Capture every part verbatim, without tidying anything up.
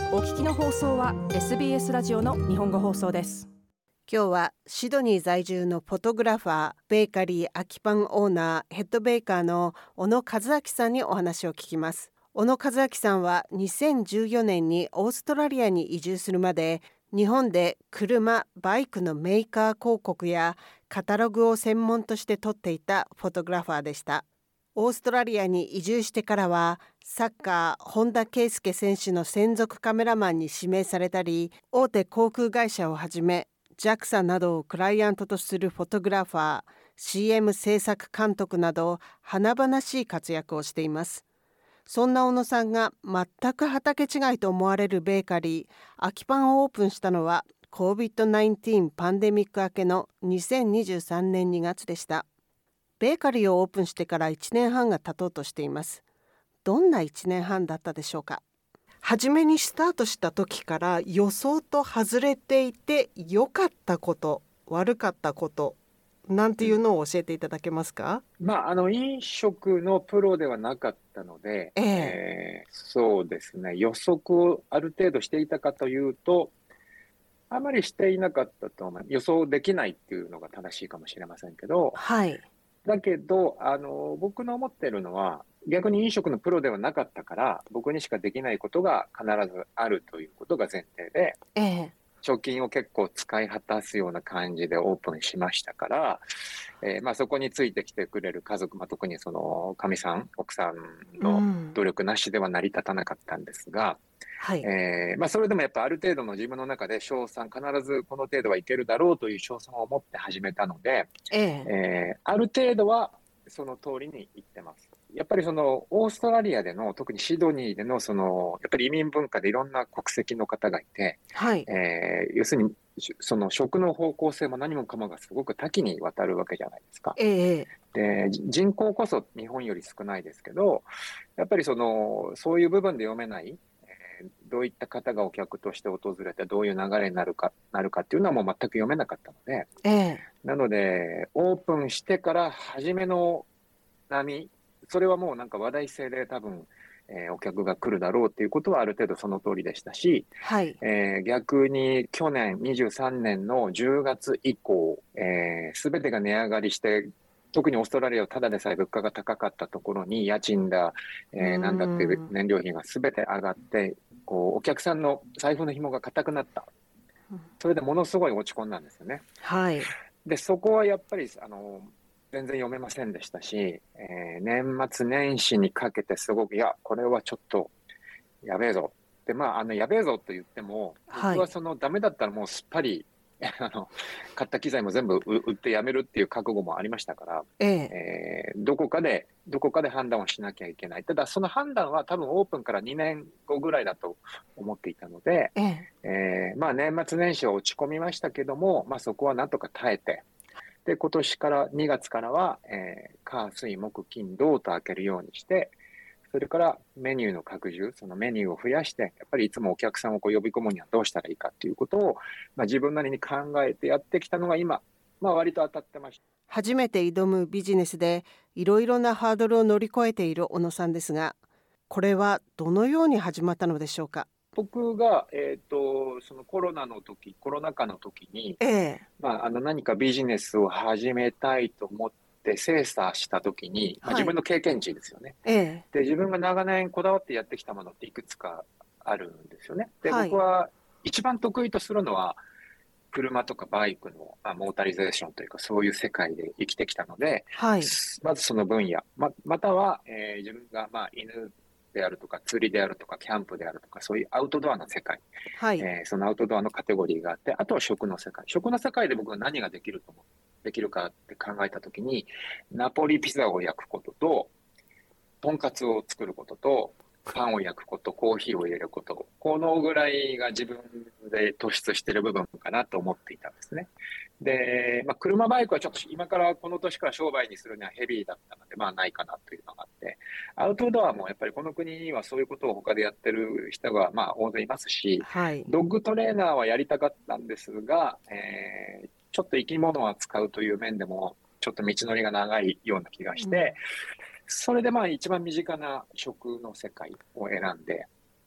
お聞きの放送は エスビーエス ラジオの日本語放送です。 今日はシドニー在住のフォトグラファー、ベーカリー空きパンオーナー、ヘッドベーカーの小野和明さんにお話を聞きます。小野和明さんはにせんじゅうよねんにオーストラリアに移住するまで、日本で車、バイクのメーカー広告やカタログを専門として撮っていたフォトグラファーでした。オーストラリアに移住してからは、サッカー本田圭佑選手の専属カメラマンに指名されたり、大手航空会社をはじめ、ジャクサ などをクライアントとするフォトグラファー、シーエム 制作監督など華々しい活躍をしています。そんな小野さんが全く畑違いと思われるベーカリー、空きパンをオープンしたのは コービッドナインティーン パンデミック明けのにせんにじゅうさんねんにがつでした。ベーカリーをオープンしてからいちねんはんが経とうとしています。どんないちねんはんだったでしょうか。初めにスタートした時から予想と外れていて良かったこと、悪かったことなんていうのを教えていただけますか？ まあ、あの、飲食のプロではなかったので、 えええーそうですね、予測をある程度していたかというと、あまりしていなかったと思う。予想できないっていうのが正しいかもしれませんけど、 はい。 だけど、あの、僕の思ってるのは、逆に飲食のプロではなかったから、僕にしかできないことが必ずあるということが前提で、 ええ貯金を結構使い果たすような感じでオープンしましたから、えーまあそこについてきてくれる家族、まあ、特にそのかみさん、奥さんの努力なしでは成り立たなかったんですが、 はい。 えーまあそれでもやっぱある程度の自分の中で賞賛、必ずこの程度はいけるだろうという賞賛を持って始めたので、 えええーある程度はその通りに言ってます。やっぱりそのオーストラリアでの、特にシドニーでのその、やっぱり移民文化でいろんな国籍の方がいて、 はい。 えー要するに、その食の方向性も何もかもがすごく多岐にわたるわけじゃないですか。 ええで、じ人口こそ日本より少ないですけど、やっぱりその、そういう部分で読めない、えーどういった方がお客として訪れてどういう流れになるか、なるかっていうのはもう全く読めなかったので、 ええなので、オープンしてから初めの波、それはもうなんか話題性で多分、えーお客が来るだろうっていうことはある程度その通りでしたし、 はいえー逆に去年にじゅうさんねんのじゅうがつ以降、すべてが値上がりして、特にオーストラリアはただでさえ物価が高かったところに家賃だ、えーなんだっていう燃料費がすべて上がって、こうお客さんの財布の紐が固くなった。それでものすごい落ち込んだんですよね。 はい。 で、そこはやっぱり、あの、全然読めませんでしたし、えー年末年始にかけてすごく、いや、これはちょっと、やべえぞ。で、まあ、あの、やべえぞと言っても、 はい僕はその、ダメだったらもうすっぱり、あの、買った機材も全部売売ってやめるっていう覚悟もありましたから、 えええーどこかで、どこかで判断をしなきゃいけない。ただ、その判断は多分オープンからにねんごぐらいだと思っていたので、 えええーまあ年末年始は落ち込みましたけども、まあそこはなんとか耐えて、で、今年からにがつからは、えー、火、水、木、金、土と開けるようにして、それからメニューの拡充、そのメニューを増やして、やっぱりいつもお客さんをこう呼び込むにはどうしたらいいかっていうことを、まあ自分なりに考えてやってきたのが今、まあ割と当たってました。 初めて挑むビジネスでいろいろなハードルを乗り越えている小野さんですが、これはどのように始まったのでしょうか？ 僕が、えっと、そのコロナの時、コロナ禍の時に、 ええまあ、あの何かビジネスを始めたいと思って精査したときに、まあ、 はい自分の経験値ですよね。 ええで、自分が長年こだわってやってきたものっていくつかあるんですよね。で、 はい僕は一番得意とするのは、車とかバイクの、まあ、モータリゼーションというかそういう世界で生きてきたので、 はいまずその分野、ままたは、えー自分がまあ犬であるとか釣りであるとかキャンプであるとかそういうアウトドアの世界、 はいえーそのアウトドアのカテゴリーがあって、あとは食の世界。食の世界で僕は何ができると思う、できるかって考えたときに、ナポリピザを焼くことと、とんかつを作ることと、パンを焼くこと、コーヒーを入れること、このぐらいが自分で突出している部分かなと思っていたんですね。で、まあ、車バイクはちょっと今からこの年から商売にするにはヘビーだったので、まあないかなというのがあって、アウトドアもやっぱりこの国にはそういうことを他でやってる人がまあ大勢いますし、 はいドッグトレーナーはやりたかったんですが、えーちょっと生き物を扱うという面でも、ちょっと道のりが長いような気がして、それでまあ一番身近な食の世界を選んで、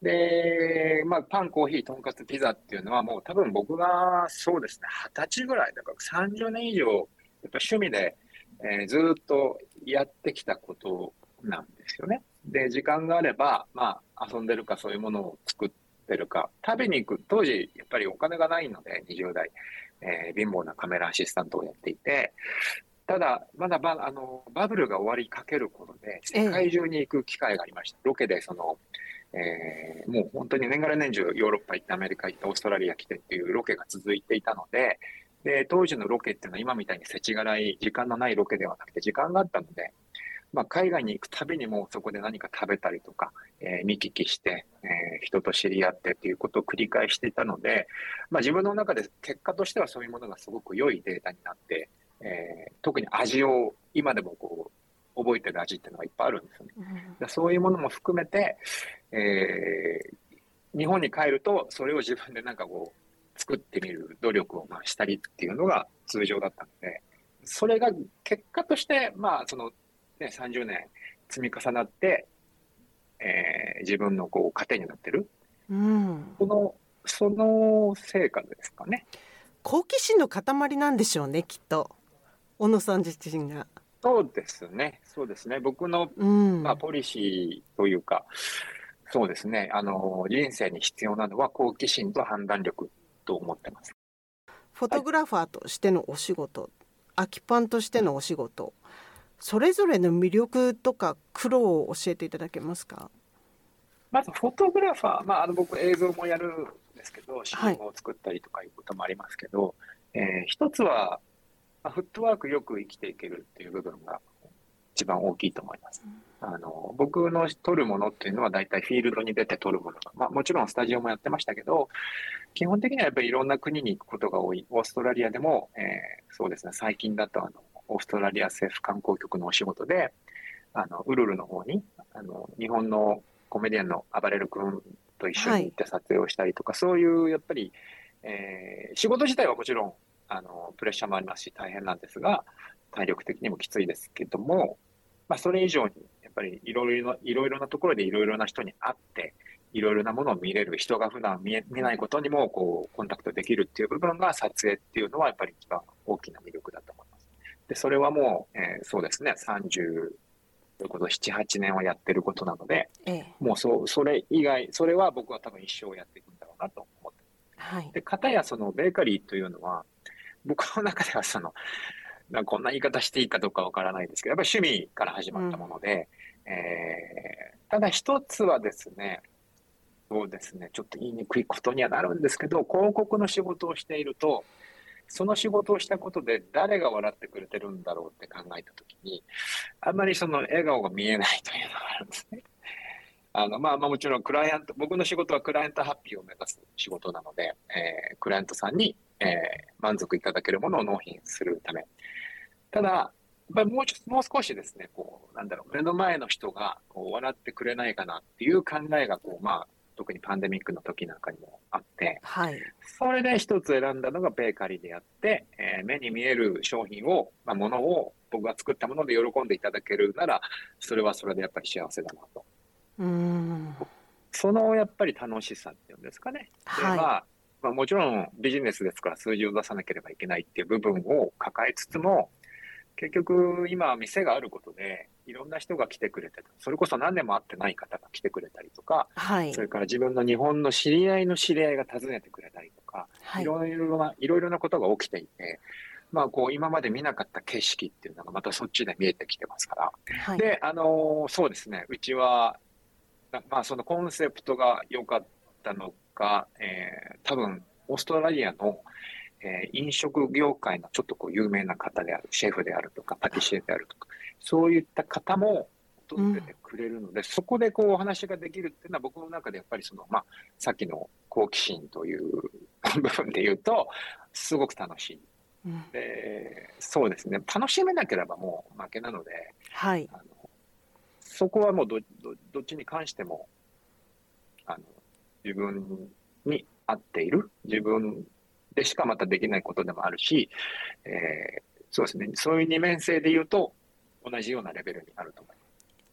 で、まあ、パン、コーヒー、とんかつ、ピザっていうのはもう多分僕がそうですね、はたちぐらい、だからさんじゅうねん以上、やっぱ趣味で、えーずーっとやってきたことなんですよね。で、時間があれば、まあ、遊んでるかそういうものを作ってるか、食べに行く、当時やっぱりお金がないので、にじゅう代、えー貧乏なカメラアシスタントをやっていて、ただ、まだばあのバブルが終わりかける頃で、世界中に行く機会がありました。ロケでその、えーもう本当に年がら年中ヨーロッパ行ってアメリカ行ってオーストラリア来てっていうロケが続いていたので、で、当時のロケっていうのは今みたいに世知辛い時間のないロケではなくて時間があったので、まあ、海外に行くたびにもそこで何か食べたりとか、えー見聞きして、えー人と知り合ってっていうことを繰り返していたので、まあ、自分の中で結果としてはそういうものがすごく良いデータになって、えー特に味を今でもこう覚えてる味っていうのがいっぱいあるんですよね。でそういうものも含めて、えー日本に帰るとそれを自分でなんかこう作ってみる努力をまあしたりっていうのが通常だったので、それが結果としてまあその、ね、さんじゅうねん積み重なって、えー自分のこう糧になってる、 うんそのその成果ですかね。 好奇心の塊なんでしょうね、きっと小野さん自身が。 そうですね、そうですね。僕の、 うんまあ、ポリシーというか、そうですね、あの、人生に必要なのは好奇心と判断力と思ってます。 フォトグラファーとしてのお仕事、空きパンとしてのお仕事、それぞれの魅力とか苦労を教えていただけますか？ まず、フォトグラファー、まあ、あの、僕、映像もやるんですけど、シはいーエムを作ったりとかいうこともありますけど、えー一つは、まあフットワークよく生きていけるっていう部分が一番大きいと思います。あの、僕の撮るものっていうのは大体フィールドに出て撮るものが、まあもちろんスタジオもやってましたけど、基本的にはやっぱりいろんな国に行くことが多い。オーストラリアでも、えーそうですね、最近だとあの、オーストラリア政府観光局のお仕事で、あの、ウルルの方に、あの、日本のコメディアンの暴れる君と一緒に行って撮影をしたりとか、そういうやっぱり、えー仕事自体はもちろん、あの、プレッシャーもありますし、大変なんですが、体力的にもきついですけども、まあ、それ以上に、やっぱりいろいろな、いろいろなところでいろいろな人に会って、いろいろなものを見れる、人が普段見え見ないことにも、こう、コンタクトできるっていう部分が撮影っていうのは、やっぱり一番大きな魅力だと思います。で、それはもう、えーそうですね、さんじゅう、ということなな、はちねんはやってることなので、 ええ、 もうそう、それ以外、それは僕は多分一生やっていくんだろうなと思ってはい、 で、かたやそのベーカリーというのは、僕の中ではその、なんかこんな言い方していいかどうかわからないですけど、やっぱり趣味から始まったもので、えーただ一つはですね、そうですね、ちょっと言いにくいことにはなるんですけど、広告の仕事をしていると、その仕事をしたことで誰が笑ってくれてるんだろうって考えたときに、あんまりその笑顔が見えないというのがあるんですね。あの、まあ、まあもちろんクライアント、僕の仕事はクライアントハッピーを目指す仕事なので、えークライアントさんに、えー満足いただけるものを納品するため。ただ、やっぱりもうちょっと、もう少しですね、こう、なんだろう、目の前の人がこう笑ってくれないかなっていう考えが、こう、まあ、特にパンデミックの時なんかにもあって、 はい、 それで一つ選んだのがベーカリーであって、えー目に見える商品を、まあ、ものを僕が作ったもので喜んでいただけるなら、それはそれでやっぱり幸せだなと。 うーん、 そのやっぱり楽しさっていうんですかね。で、 はい、 まあ、まあ、もちろんビジネスですから数字を出さなければいけないっていう部分を抱えつつも、結局今店があることでいろんな人が来てくれて、それこそ何年も会ってない方が来てくれたりとか、 はいそれから自分の日本の知り合いの知り合いが訪ねてくれたりとか、 はいいろいろな、いろいろなことが起きていて、まあこう今まで見なかった景色っていうのがまたそっちで見えてきてますから。 はい、 で、あのーそうですね、うちは、なまあそのコンセプトが良かったのか、えー多分オーストラリアの、えー飲食業界のちょっとこう有名な方である、シェフであるとか、パティシエであるとか、そういった方も訪れてくれるので、そこでこうお話ができるっていうのは僕の中でやっぱりその、まあ、さっきの好奇心という部分で言うと、すごく楽しい。 うん、 で、そうですね、楽しめなければもう負けなので、 はい、 あのそこはもうどどどっちに関してもあの自分に合っている、自分でしかまたできないことでもあるし、えーそうですね、そういう二面性で言うと同じようなレベルにあると思います。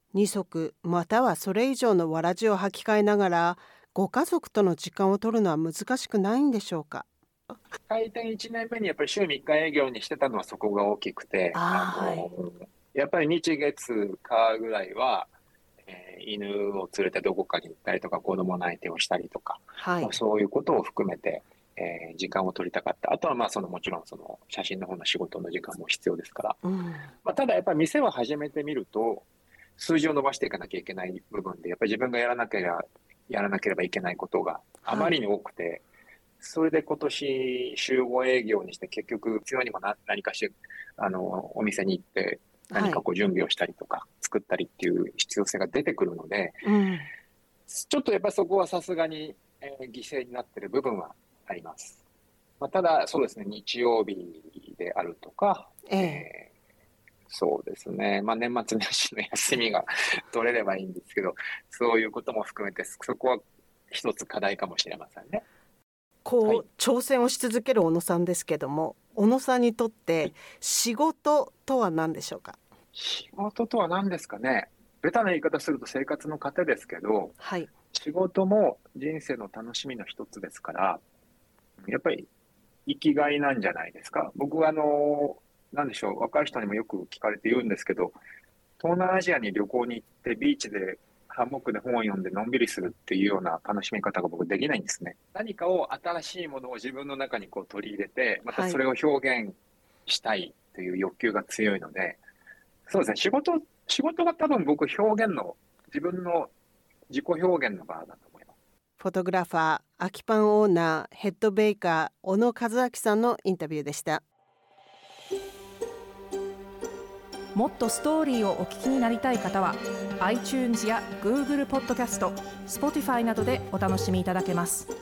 に足またはそれ以上のわらじを履き替えながらご家族との時間を取るのは難しくないんでしょうか？ 開店いちねんめにやっぱり週みっか営業にしてたのはそこが大きくて、 あー、 あの、はい、やっぱり日月火ぐらいは、えー、犬を連れてどこかに行ったりとか子供の相手をしたりとか、はい、そういうことを含めて、えー、時間を取りたかった。あとはまあそのもちろんその写真の方の仕事の時間も必要ですから、うん、まあ、ただやっぱり店を始めてみると数字を伸ばしていかなきゃいけない部分でやっぱり自分がやらなければやらなければいけないことがあまりに多くて、はい、それで今年週ご営業にして結局必要にもな何かしあのお店に行って何かこう準備をしたりとか、はい、作ったりっていう必要性が出てくるので、うん、ちょっとやっぱりそこはさすがに、えー、犠牲になっている部分はあります。まあ、ただそうですね、日曜日であるとか、えーえー、そうですね、まあ、年末年始の休みが取れればいいんですけど、そういうことも含めてそこは一つ課題かもしれませんね。 こう、 はい、 挑戦をし続ける小野さんですけども、小野さんにとって仕事とは何でしょうか？ 仕事とは何ですかね。ベタな言い方すると生活の糧ですけど、はい、仕事も人生の楽しみの一つですから、やっぱり生きがいなんじゃないですか。僕はあの何でしょう、若い人にもよく聞かれて言うんですけど、東南アジアに旅行に行ってビーチでハンモックで本を読んでのんびりするっていうような楽しみ方が僕できないんですね。何かを新しいものを自分の中にこう取り入れて、またそれを表現したいという欲求が強いので、はい、そうですね、仕事、仕事が多分僕表現の、自分の自己表現の場だと思います。 フォトグラファー、空きパンオーナー、ヘッドベーカー、小野和明さんのインタビューでした。 もっとストーリーをお聞きになりたい方は iTunes や Google ポッドキャスト、Spotify などでお楽しみいただけます。